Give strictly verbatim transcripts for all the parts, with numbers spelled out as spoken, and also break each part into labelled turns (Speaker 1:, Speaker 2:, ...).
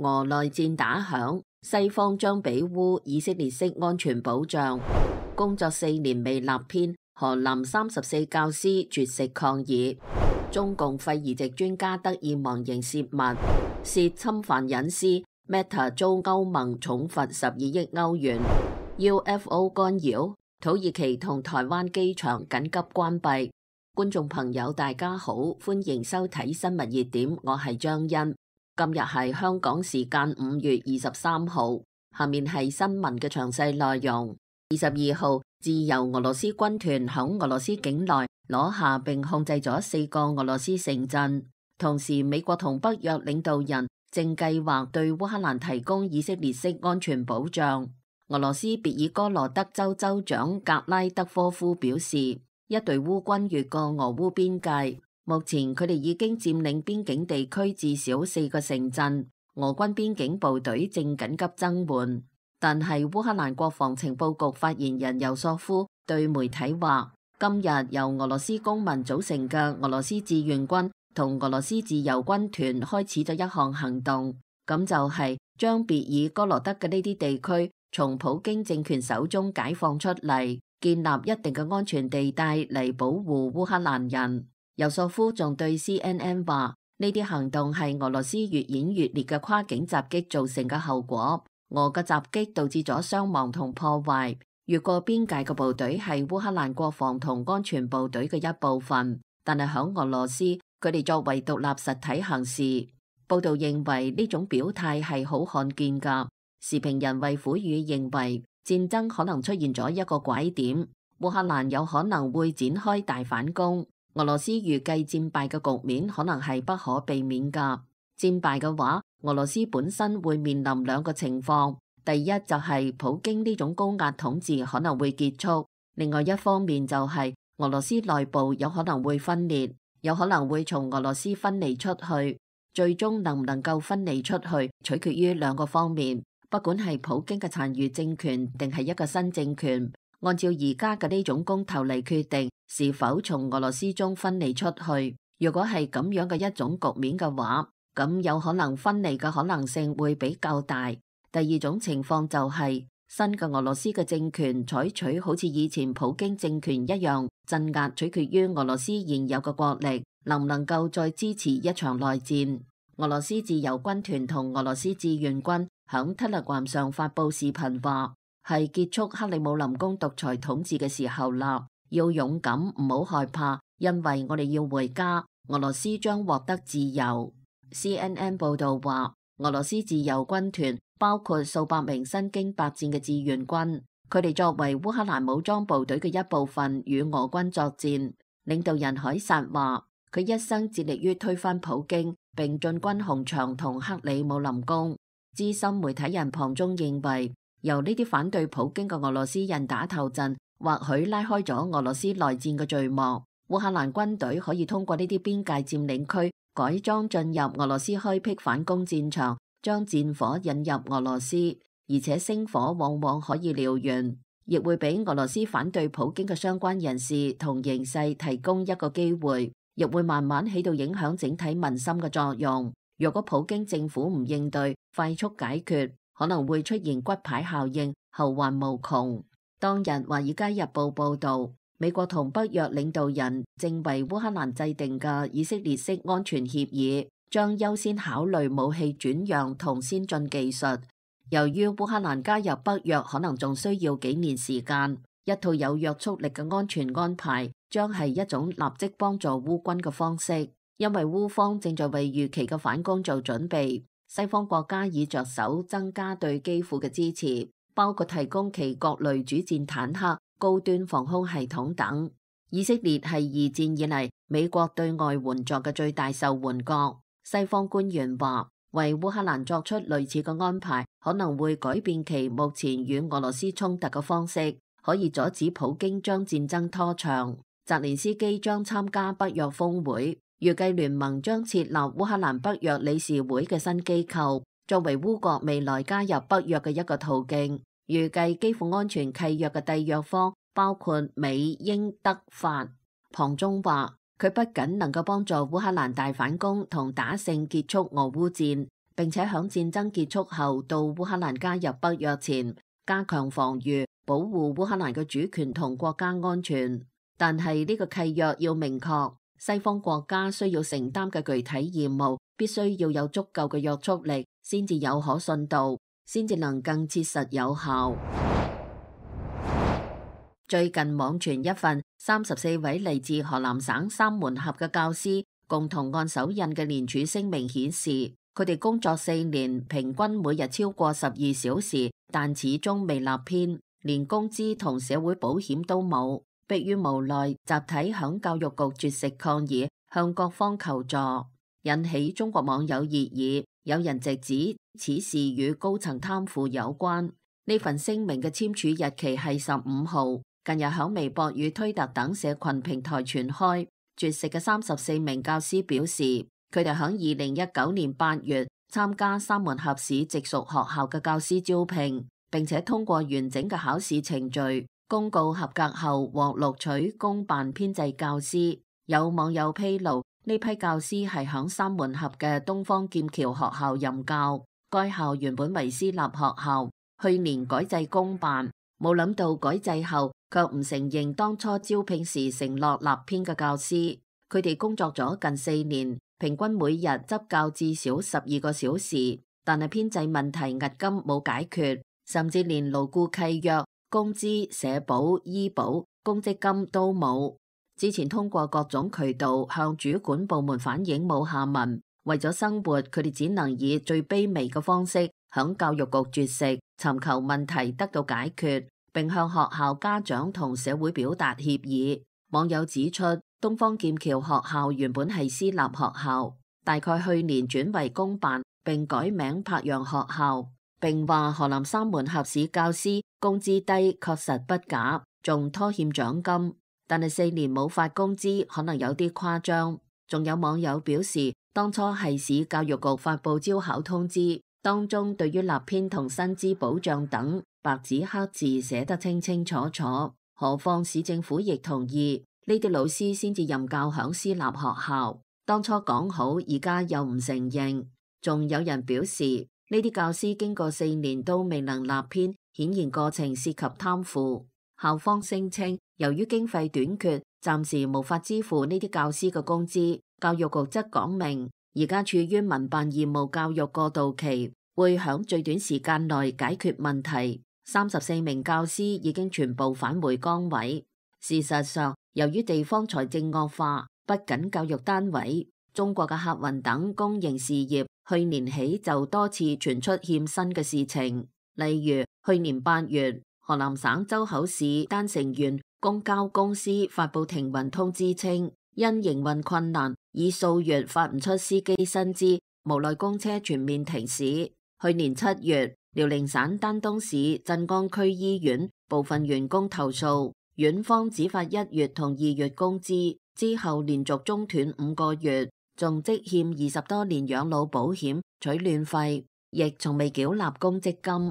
Speaker 1: 俄內戰打響，西方將俾烏以色列式安全保障。工作四年未立篇，河南三十四教師絕食抗議。中共肺移植專家得以忘形泄密，涉侵犯隱私。Meta 遭歐盟重罰十二億歐元。U F O 干擾，土耳其同台灣機場緊急關閉。觀眾朋友大家好，歡迎收睇新聞熱點，我係張欣。今日係香港時間五月二十三號，下面係新聞嘅詳細內容。二十二號，自由俄羅斯軍團響俄羅斯境內攞下並控制咗四個俄羅斯城鎮，同時美國同北約領導人正計劃對烏克蘭提供以色列式安全保障。俄羅斯別爾哥羅德州州長格拉德科夫表示，一隊烏軍越過俄烏邊界，目前佢哋已經佔領邊境地區至少四個城鎮，俄軍邊境部隊正緊急增援。但係烏克蘭國防情報局發言人尤索夫對媒體話，今日由俄羅斯公民組成嘅俄羅斯志願軍同俄羅斯自由軍團開始咗一項行動，咁就係將別爾哥羅德嘅呢啲地區從普京政權手中解放出嚟，建立一定嘅安全地帶嚟保護烏克蘭人。尤索夫仲對 C N N 話，呢啲行動係俄羅斯越演越烈嘅跨境襲擊造成嘅後果。俄嘅襲擊導致咗傷亡同破壞，越過邊界嘅部隊係烏克蘭國防同安全部隊嘅一部分，但係響俄羅斯，佢哋作為獨立實體行事。報道認為呢種表態係好罕見噶。時評人衛虎宇認為，戰爭可能出現咗一個拐點，烏克蘭有可能會展開大反攻。俄羅斯預計戰敗嘅局面可能係不可避免噶。戰敗嘅話，俄羅斯本身會面臨兩個情況，第一就係普京呢種高壓統治可能會結束，另外一方面就係俄羅斯內部有可能會分裂，有可能會從俄羅斯分離出去，最終能唔能夠分離出去，取決於兩個方面，不管係普京嘅殘餘政權定係一個新政權，按照而家嘅呢種公投嚟決定是否從俄羅斯中分離出去。如果係咁樣嘅一種局面嘅話，咁有可能分離嘅可能性會比較大。第二種情況就係、是、新嘅俄羅斯嘅政權採取好似以前普京政權一樣鎮壓，取決於俄羅斯現有嘅國力能唔能夠再支持一場內戰。俄羅斯自由軍團同俄羅斯志願軍響 Telegram 上發佈視頻話，係結束克里姆林宮獨裁統治嘅時候啦，要勇敢，唔好害怕，因為我哋要回家，俄羅斯將獲得自由。C N N 報道話，俄羅斯自由軍團包括數百名身經百戰嘅志願軍，佢哋作為烏克蘭武裝部隊嘅一部分，與俄軍作戰。領導人凱撒話，佢一生致力於推翻普京，並進軍紅場同克里姆林宮。資深媒體人龐中認為，由呢啲反對普京嘅俄羅斯人打頭陣，或許拉開咗俄羅斯內戰嘅序幕。烏克蘭軍隊可以通過呢啲邊界佔領區改裝進入俄羅斯開闢反攻戰場，將戰火引入俄羅斯，而且星火往往可以燎原，亦會俾俄羅斯反對普京嘅相關人士同形勢提供一個機會，亦會慢慢起到影響整體民心嘅作用。若果普京政府唔應對，快速解決，可能會出現骨牌效應，後患無窮。當日《華爾街日報》報道，美國同北約領導人正為烏克蘭制定嘅以色列式安全協議，將優先考慮武器轉讓同先進技術。由於烏克蘭加入北約可能仲需要幾年時間，一套有約束力嘅安全安排將係一種立即幫助烏軍嘅方式。因為烏方正在為預期嘅反攻做準備，西方國家已着手增加對基輔嘅支持，包括提供其各類主戰坦克、高端防空系統等。以色列係二戰以嚟美國對外援助嘅最大受援國。西方官員話，為烏克蘭作出類似嘅安排，可能會改變其目前與俄羅斯衝突嘅方式，可以阻止普京將戰爭拖長。澤連斯基將參加北約峰會，預計聯盟將設立烏克蘭北約理事會嘅新機構，作為烏國未來加入北約嘅一個途徑。預計基輔安全契約嘅締約方包括美、英、德、法。龐中話，佢不僅能夠幫助烏克蘭大反攻同打勝結束俄烏戰， 並且響戰爭結束後到烏克蘭加入北約前，加強防禦，保護烏克蘭嘅主權同國家安全。但係呢個契約要明確，西方國家需要承擔嘅具體義務，必須要有足夠嘅約束力，先至有可信度，先至能更切實有效。最近網傳一份三十四位嚟自河南省三門峽嘅教師共同按手印嘅聯署聲明顯示，佢哋工作四年，平均每日超過十二小時，但始終未立編，連工資同社會保險都冇，迫於無奈，集體響教育局絕食抗議，向各方求助，引起中國網友熱議。有人直指此事與高層貪腐有關。呢份聲明嘅簽署日期係十五號。近日響微博與推特等社群平台傳開。絕食嘅三十四名教師表示，佢哋響二零一九年八月參加三門峽市直屬學校嘅教師招聘，並且通過完整嘅考試程序，公告合格後獲錄取公辦編制教師。有網友披露，呢批教師係響三門峽嘅東方劍橋學校任教，該校原本為私立學校，去年改制公辦，冇諗到改制後卻唔承認當初招聘時承諾立編嘅教師。佢哋工作咗近四年，平均每日執教至少十二個小時，但係編制問題至今冇解決，甚至連勞雇契約、工資、社保、醫保、公積金都冇。之前通過各種渠道向主管部門反映冇下文，為咗生活，佢哋只能以最卑微嘅方式響教育局絕食，尋求問題得到解決，並向學校家長同社會表達歉意。網友指出，東方劍橋學校原本係私立學校，大概去年轉為公辦，並改名柏楊學校。並話河南三門峽市教師工資低確實不假，仲拖欠獎金，但係四年冇發工資可能有啲誇張。仲有網友表示，當初係市教育局發佈招考通知，當中對於立編同薪資保障等白紙黑字寫得清清楚楚，何況市政府亦同意，呢啲老師先至任教響私立學校。當初講好，而家又唔承認。仲有人表示，呢啲教師經過四年都未能立編，顯然過程涉及貪腐。校方聲稱，由於經費短缺，暫時無法支付呢啲教師嘅工資。教育局則講明，而家處於民辦義務教育過渡期，會響最短時間內解決問題。三十四名教師已經全部返回崗位。事實上，由於地方財政惡化，不僅教育單位，中國嘅客運等公營事業去年起就多次傳出欠薪嘅事情。例如去年八月，河南省周口市丹城縣公交公司發布停運通知稱，因營運困難，已數月發唔出司機薪資，無奈公車全面停駛。去年七月，遼寧省丹東市鎮江區醫院部分員工投訴，院方只發一月同二月工資，之後連續中斷五個月，仲積欠二十多年養老保險、取暖費，亦從未繳納公積金。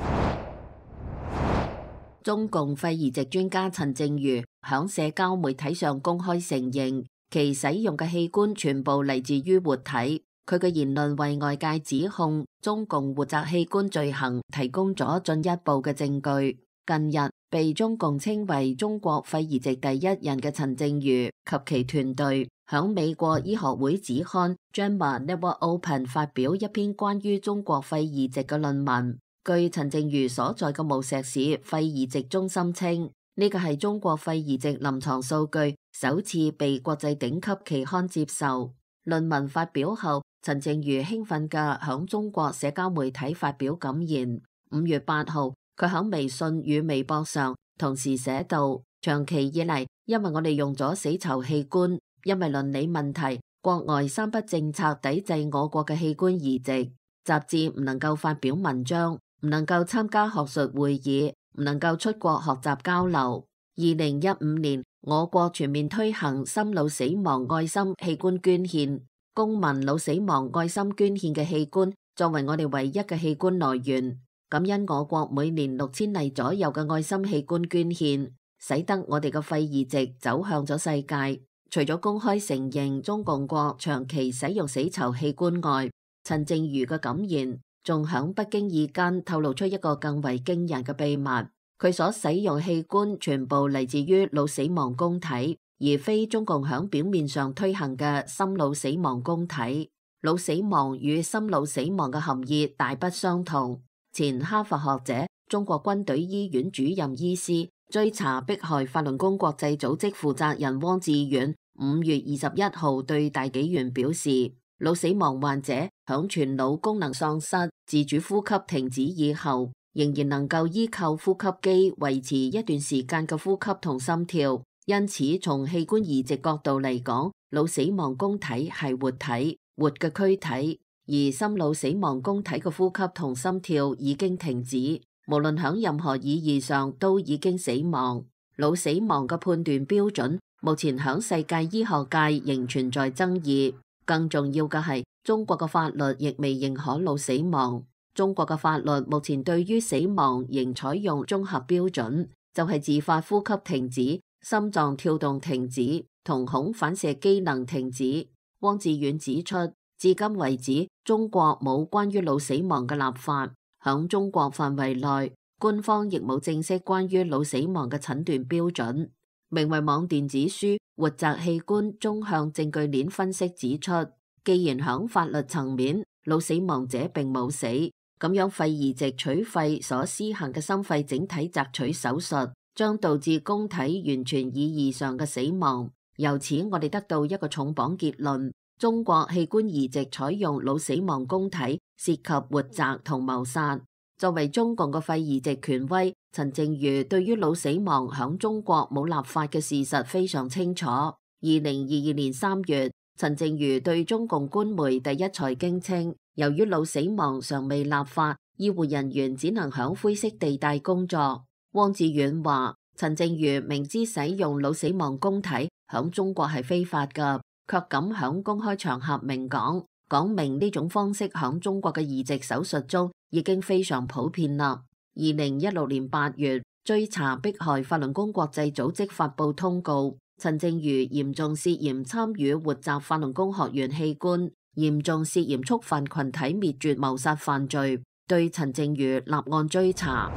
Speaker 1: 中共肺移植專家陳正如響社交媒體上公開承認，其使用嘅器官全部嚟自於活體。佢嘅言論為外界指控中共活摘器官罪行提供咗進一步嘅證據。近日被中共稱為中國肺移植第一人嘅陳正如及其團隊響美國醫學會子刊《JAMA Network Open》發表一篇關於中國肺移植嘅論文。據陳正如所在嘅無錫市肺移植中心稱，呢個係中國肺移植臨床數據首次被國際頂級期刊接受。論文發表後，陳正如興奮嘅響中國社交媒體發表感言。五月八號，佢響微信與微博上同時寫道：長期以嚟，因為我哋用咗死囚器官，因為倫理問題，國外三不政策抵制我國嘅器官移植，雜誌唔能夠發表文章，唔能夠參加學術會議，唔能夠出國學習交流。二零一五年，我國全面推行心腦死亡愛心器官捐獻，公民腦死亡愛心捐獻嘅器官作為我哋唯一嘅器官來源。感恩我國每年六千例左右嘅愛心器官捐獻，使得我哋嘅肺移植走向咗世界。除咗公開承認中共國長期使用死囚器官外， 陳靜瑜嘅感言仲響不經意間透露出一個更為驚人嘅秘密，佢所使用器官全部嚟自於腦死亡供體，而非中共響表面上推行嘅心腦死亡供體。腦死亡與心腦死亡嘅含義大不相同。前哈佛學者、中國軍隊醫院主任醫師、追查迫害法輪功國際組織負責人汪志遠五月二十一號對大紀元表示，腦死亡患者響全腦功能喪失、自主呼吸停止以後，仍然能夠依靠呼吸機維持一段時間嘅呼吸同心跳。因此，從器官移植角度嚟講，腦死亡供體係活體、活嘅軀體，而心腦死亡供體嘅呼吸同心跳已經停止，無論響任何意義上都已經死亡。腦死亡嘅判斷標準，目前響世界醫學界仍存在爭議。更重要嘅係，中國嘅法律亦未認可腦死亡。中國嘅法律目前對於死亡仍採用綜合標準，就係自發呼吸停止、心臟跳動停止、瞳孔反射機能停止。汪志遠指出，至今為止，中國冇關於腦死亡嘅立法，響中國範圍內，官方亦冇正式關於腦死亡嘅診斷標準。名為網電子書《活摘器官縱向證據鏈分析》指出，既然響法律層面，腦死亡者並冇死，咁樣肺移植取肺所施行嘅心肺整體摘取手術，將導致供體完全意義上嘅死亡。由此我哋得到一個重磅結論：中國器官移植採用腦死亡供體，涉及活摘同謀殺。作為中共嘅肺移植權威，陳靜瑜對於腦死亡響中國冇立法嘅事實非常清楚。二零二二年三月，陳靜瑜對中共官媒第一財經稱，由於腦死亡尚未立法，醫護人員只能響灰色地帶工作。汪志遠話，陳靜瑜明知使用腦死亡供體響中國係非法㗎，卻敢響公開場合明講，講明呢種方式響中國嘅移植手術中已經非常普遍啦。二零一六年八月，追查迫害法輪功國際組織發布通告，陳靜瑜嚴重涉嫌參與活摘法輪功學員器官，嚴重涉嫌觸犯群體滅絕謀殺犯罪，對陳靜瑜立案追查。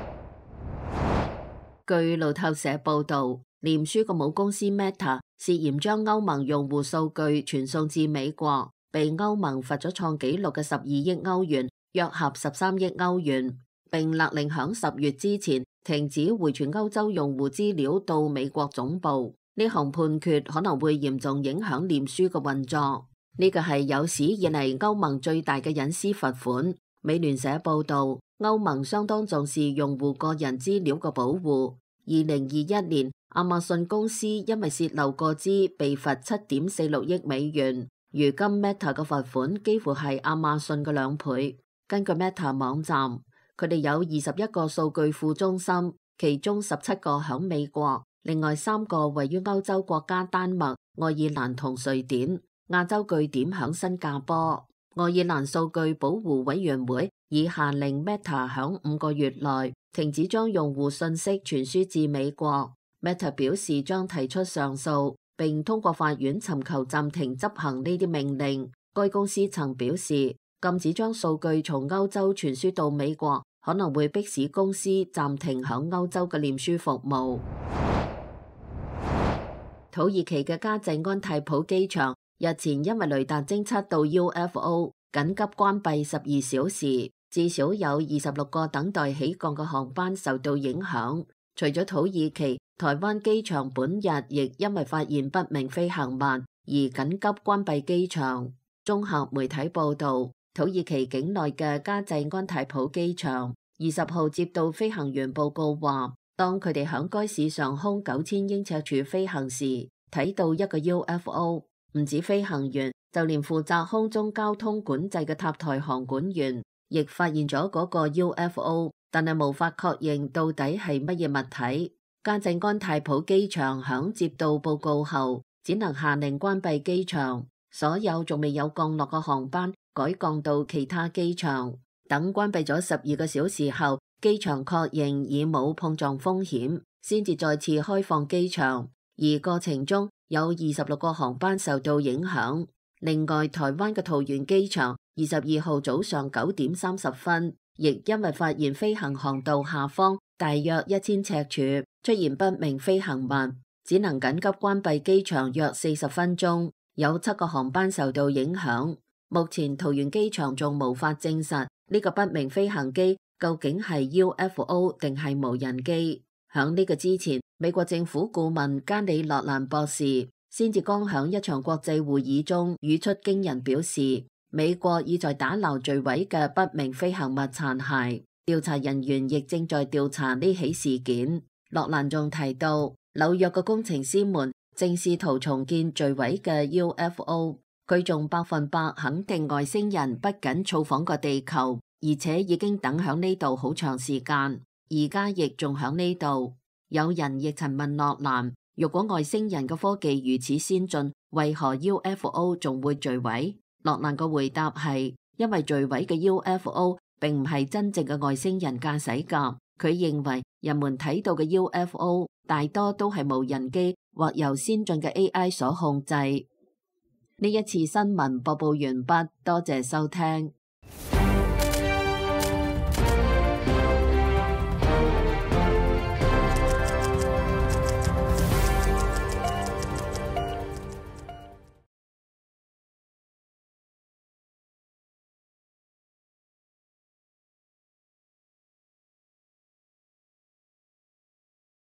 Speaker 1: 據路透社報道，臉書個母公司 Meta 涉嫌將歐盟用戶數據傳送至美國，被歐盟罰咗創紀錄嘅十二億歐元，約合十三億歐元，並勒令響十月之前停止回傳歐洲用戶資料到美國總部。呢項判決可能會嚴重影響臉書嘅運作。呢個係有史以嚟歐盟最大嘅隱私罰款。美聯社報道，歐盟相當重視用戶個人資料嘅保護。二零二一年，亞馬遜公司因為洩漏個資被罰七點四六億美元。如今 Meta 嘅罰款幾乎係亞馬遜嘅兩倍。根據 Meta 網站，佢哋有二十一個數據庫中心，其中十七個響美國，另外三個位於歐洲國家丹麥、愛爾蘭同瑞典，亞洲據點響新加坡。愛爾蘭數據保護委員會已下令 Meta 響五個月內停止將用戶信息傳輸至美國。Meta 表示將提出上訴，並通過法院尋求暫停執行呢啲命令。該公司曾表示，禁止將數據從歐洲傳輸到美國，可能會迫使公司暫停響歐洲嘅臉書服務。土耳其嘅加濟安泰普機場日前因為雷達偵測到 U F O， 緊急關閉十二小時，至少有二十六個等待起降嘅航班受到影響。除咗土耳其，台灣機場本日亦因為發現不明飛行物而緊急關閉機場。綜合媒體報道，土耳其境內嘅加濟安泰普機場二十號接到飛行員報告話，當佢哋響該市上空九千英尺處飛行時，睇到一個 U F O。唔止飛行員，就連負責空中交通管制嘅塔台航管員亦發現咗嗰個 U F O， 但係無法確認到底係乜嘢物體。加濟安泰普機場響接到報告後，只能下令關閉機場，所有仲未有降落嘅航班改降到其他機場。等關閉咗十二個小時後，機場確認已冇碰撞風險，先至再次開放機場。而過程中有二十六個航班受到影響。另外，台灣嘅桃園機場二十二號早上九點三十分，亦因為發現飛行航道下方大約一千尺處出現不明飛行物，只能緊急關閉機場約四十分鐘，有七個航班受到影響。目前桃園機場仲無法證實呢個不明飛行機究竟係 U F O 定係無人機。響呢個之前，美國政府顧問加里洛蘭博士先至剛響一場國際會議中語出驚人，表示美國已在打撈墜毀嘅不明飛行物殘骸，調查人員亦正在調查呢起事件。洛蘭仲提到，紐約嘅工程師們正試圖重建墜毀嘅 U F O， 佢仲百分百肯定外星人不僅造訪過地球，而且已經等響呢度好長時間，而家亦仲響呢度。有人亦曾問洛蘭，如果外星人嘅科技如此先進，為何 U F O 仲會墜毀？洛蘭嘅回答係，因為墜毀嘅 U F O 並唔係真正嘅外星人駕駛㗎。佢認為人們睇到嘅 U F O 大多都係無人機或由先進嘅 A I 所控制。呢一次新聞播報完畢，多謝收聽。